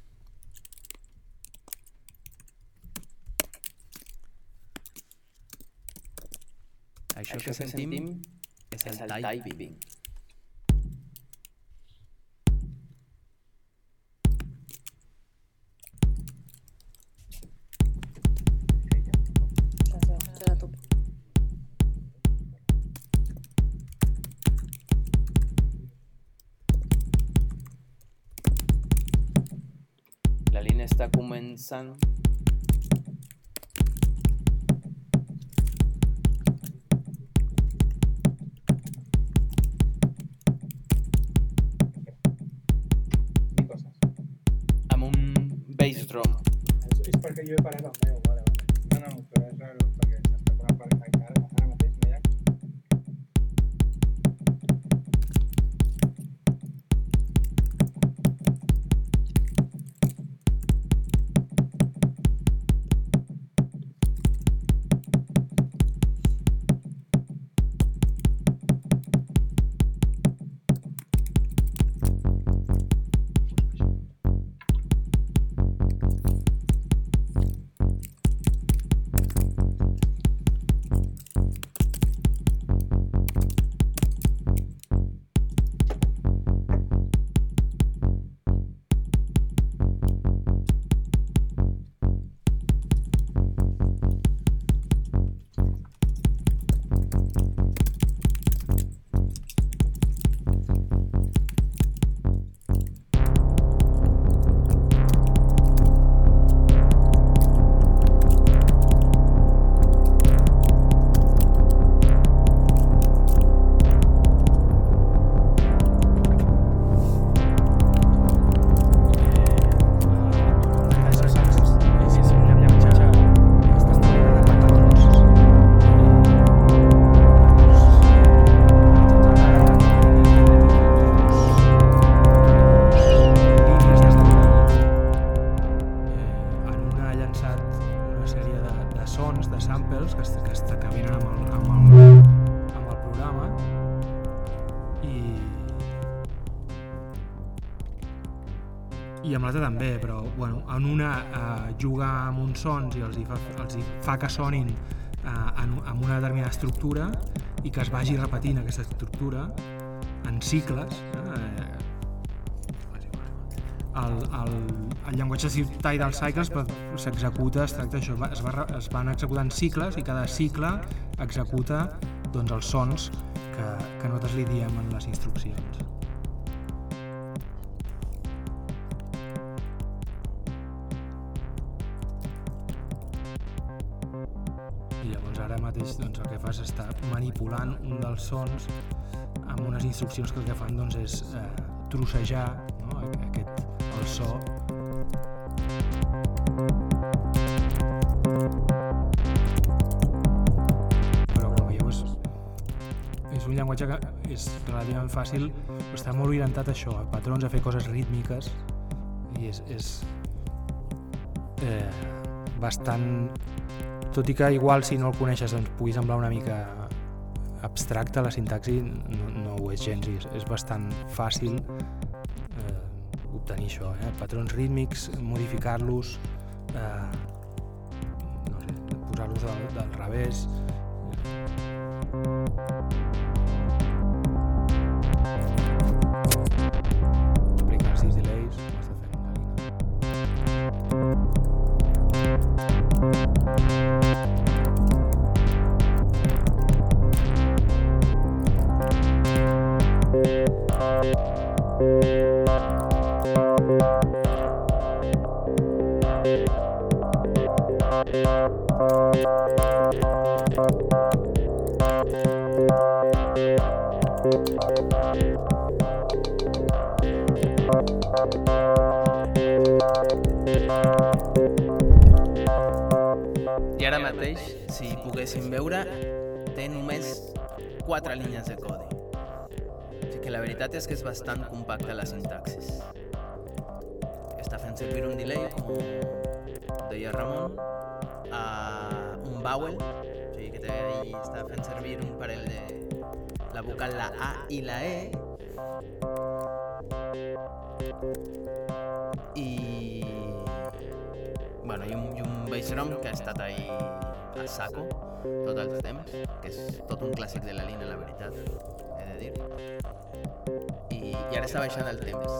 Això, Això que sentim, sentim és el diving. Serà tu. La línia està començant. Amb un bass drum. És perquè jo he parat el meu, vale, vale. No, no, però és raro, perquè s'està posant per que, està, que venen amb el, amb, el, amb el programa i i amb l'altra també, però bueno, en una eh, juga amb uns sons i els hi fa, els hi fa que sonin eh, en, amb una determinada estructura i que es vagi repetint aquesta estructura en cicles. Eh, el, el, el llenguatge Tidal Cycles s'executa, es tracta d'això, es, va, es van executant cicles i cada cicle executa doncs, els sons que, que nosaltres li diem en les instruccions. I llavors ara mateix doncs, el que fas és estar manipulant un dels sons amb unes instruccions que el que fan doncs, és eh, trossejar, no? Aquest, el so. Però com veieu és, és un llenguatge que és relativament fàcil, però està molt orientat a això, a patrons, a fer coses rítmiques i és, és eh, bastant... Tot i que igual si no el coneixes doncs pugui semblar una mica abstracte, la sintaxi no, no ho és gens, és, és bastant fàcil eh, obtenir això, eh? Patrons rítmics, modificar-los, eh, no sé, posar-los del, del revés. Aplicar sis delays, com està fent una línia. I ara mateix, si poguéssim veure, té només quatre línies de codi. O sigui que la veritat és que és bastant compacta la sintaxis. Està fent servir un delay, com deia Ramon, a un vowel, o sigui que té, està fent servir un parell de la vocal, la A i la E, i bueno, i un, i un bass drum que ha estat ahí a saco tot el temps, que és tot un clàssic de la línia, la veritat, he de dir. I, i ara està baixant el temps.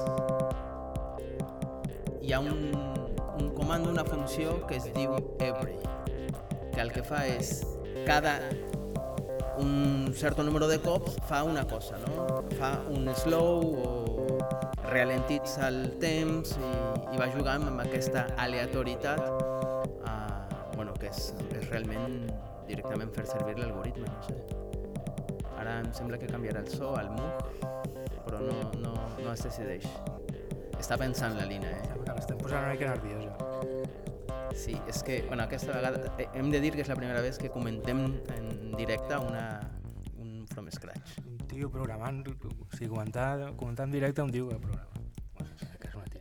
Hi ha un, un comando, una funció que es diu every, que el que fa és cada un cert número de cops fa una cosa, no? Fa un slow o ralentitza el temps i, i va jugant amb aquesta aleatorietat, uh, bueno, que és, és realment directament fer servir l'algoritme, no sé. Ara em sembla que canviarà el so al Moog, però no, no, no es decideix. Està pensant la línia, eh? Estem posant una mica nerviosa. Sí, és que, bueno, aquesta vegada hem de dir que és la primera vegada que comentem en directe una, un From Scratch. Un tio programant, o sigui, comentar, comentar en directe un tio que programa. Bueno, que és una tia.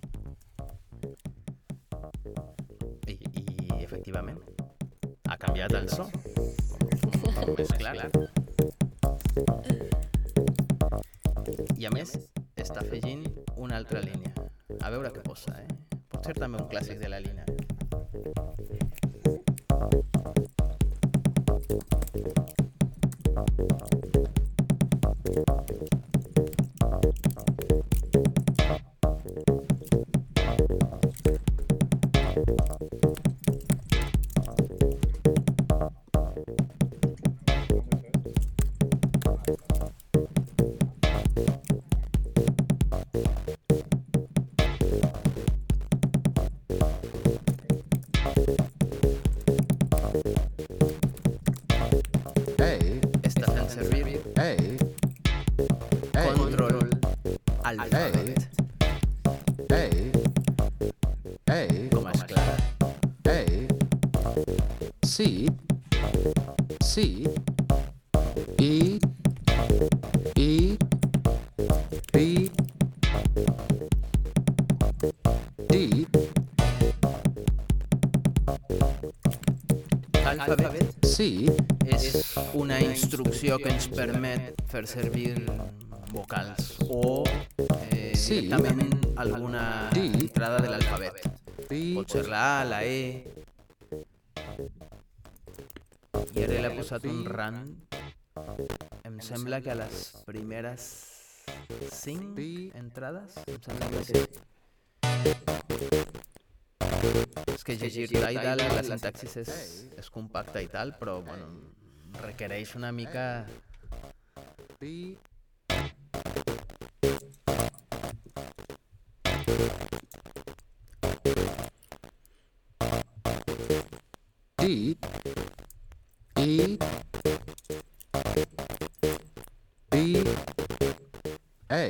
I, i efectivament, ha canviat el so. Com és clar. I a més, està afegint una altra línia. A veure què posa, eh? Pot ser també un clàssic de la línia. C, C, E, E, B, D, alfabet sí, és una instrucció que ens permet fer servir vocals o eh, Sí. directament alguna Di. entrada de l'alfabet. B, Pot ser la A, la E... I ara l'he posat un rand. Em sembla que a les primeres cinc entrades, em sembla que sí. És que llegir Tidal, la sintaxis és, és compacta i tal, però bueno, requereix una mica... B, D, E, B, A,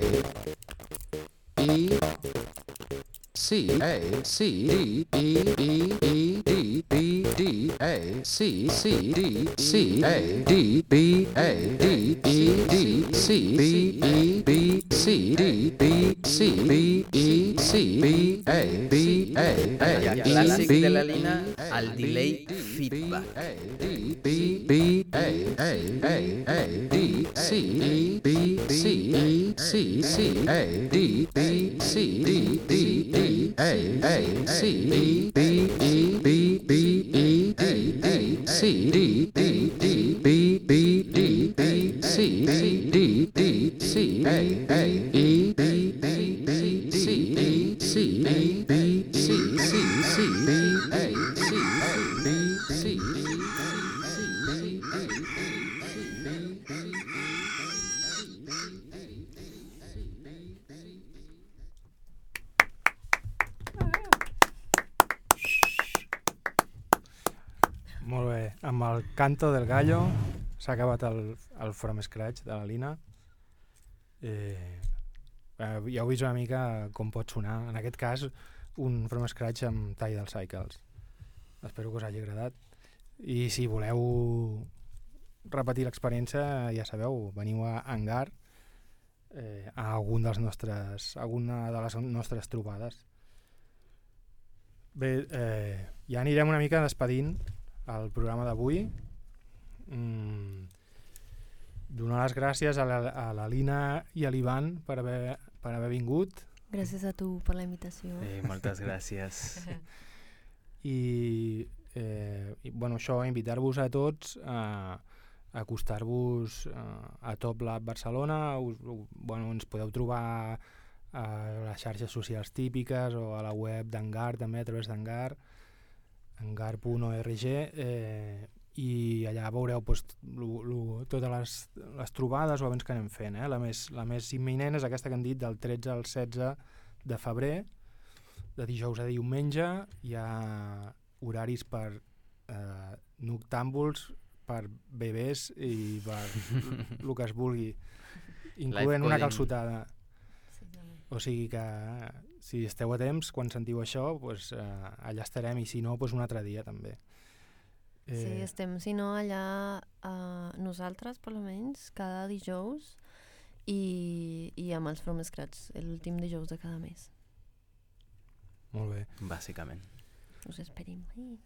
E, C, A, C, D, E, E, E, D, B, D, A, C, C, D, C, A, D, B, A, D, E, D, C, B, E, B, C, D, B, C, B, E, C, B, A, B, A, A, I el clàssic de la Lina, el delay feedback. D, B, B, A, A, A, A, D, C, E, B, C, E, C, C, A, D, B, C, D, D, D, A, A, C, E, B, E, B, B, E, D, D, C, D, D, D, B, B, D, D, C, D, D, D, C, A, A, E, B, B, B, C, E, C, E, B, C, C, C, B, A, C, B, C, Molt bé, amb el canto del gallo s'ha acabat el, el From Scratch de la Lina. Eh, eh, ja heu vist una mica com pot sonar, en aquest cas un From Scratch amb Tidal Cycles. Espero que us hagi agradat. I si voleu repetir l'experiència, ja sabeu, veniu a Hangar eh, a algun dels nostres, alguna de les nostres trobades. Bé, eh, ja anirem una mica despedint el programa d'avui. Mm, donar les gràcies a la, a la Lina i a l'Ivan per haver, per haver vingut. Gràcies a tu per la invitació. Eh, moltes gràcies. I, eh, i bueno, això, invitar-vos a tots a, a acostar-vos a, a Top Lab Barcelona. Us, bueno, ens podeu trobar a les xarxes socials típiques o a la web d'Hangar, també a través d'Hangar, hangar punt org, eh, i allà veureu pues, lo, lo, totes les, les trobades o events que anem fent. Eh? La, més, la més imminent és aquesta que han dit del tretze al setze de febrer, de dijous a diumenge. Hi ha horaris per eh, noctàmbuls, per bebès i per el que es vulgui, incloent una calçotada. O sigui que si esteu a temps, quan sentiu això, pues, eh, allà estarem, i si no, pues, un altre dia també. Eh... Sí, estem, si no, allà eh, nosaltres, per almenys, cada dijous, i, i amb els From Scratch, l'últim dijous de cada mes. Molt bé. Bàsicament. Us esperim.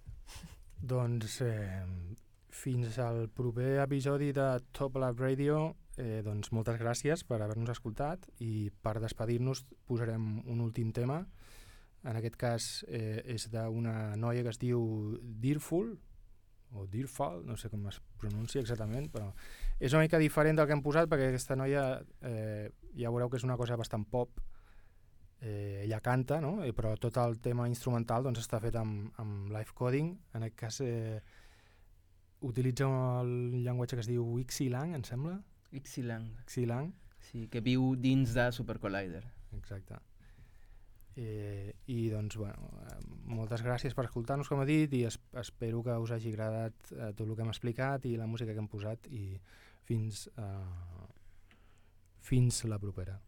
Doncs eh, fins al proper episodi de Top Lab Radio. Eh, doncs moltes gràcies per haver-nos escoltat, i per despedir-nos posarem un últim tema. En aquest cas eh, és d'una noia que es diu Dearful o Dearful, no sé com es pronuncia exactament, però és una mica diferent del que hem posat, perquè aquesta noia eh, ja veureu que és una cosa bastant pop. Eh, ella canta, no? Eh, però tot el tema instrumental doncs, està fet amb, amb live coding. En aquest cas eh, utilitza el llenguatge que es diu Xilang, em sembla. Xilang. Xilang. Sí, que viu dins de Super Collider. Exacte. Eh, I doncs, bueno, eh, moltes gràcies per escoltar-nos, com he dit, i es, espero que us hagi agradat eh, tot el que hem explicat i la música que hem posat, i fins, eh, fins la propera.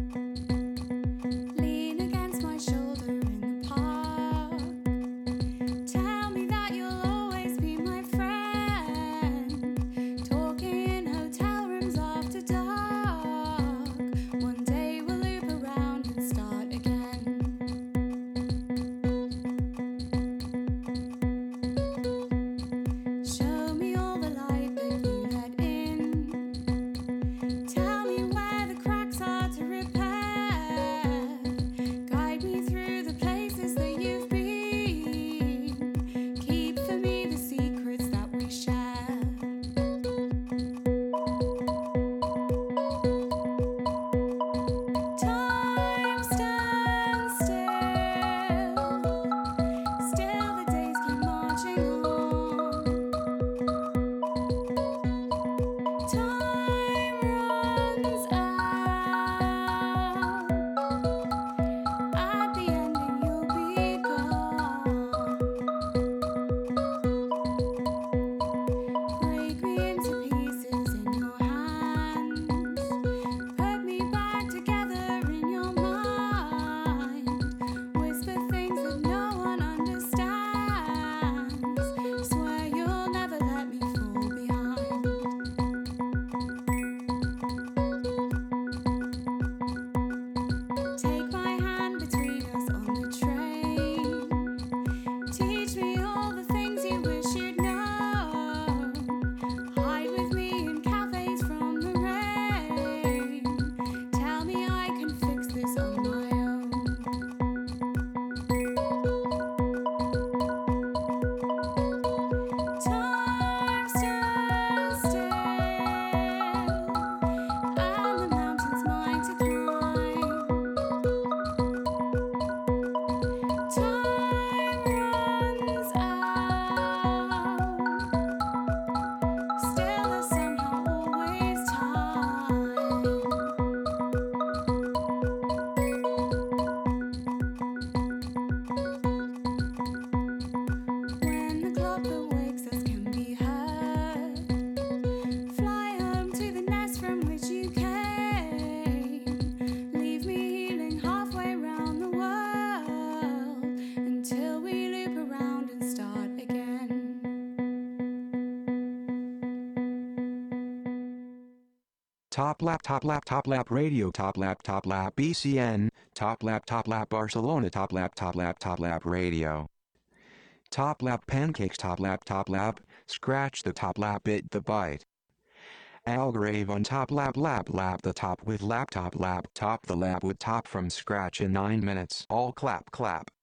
Lean against my shoulder in the park. Top Lap Top Lap Top Lap Radio Top Lap Top Lap B C N Top Lap Top Lap Barcelona Top Lap Top Lap Top Lap Radio Top Lap Pancakes Top Lap Top Lap Scratch the Top Lap Bit the Bite Algrave on Top Lap Lap Lap the Top with Laptop Lap Top the Lap with Top from scratch in nine minutes All clap clap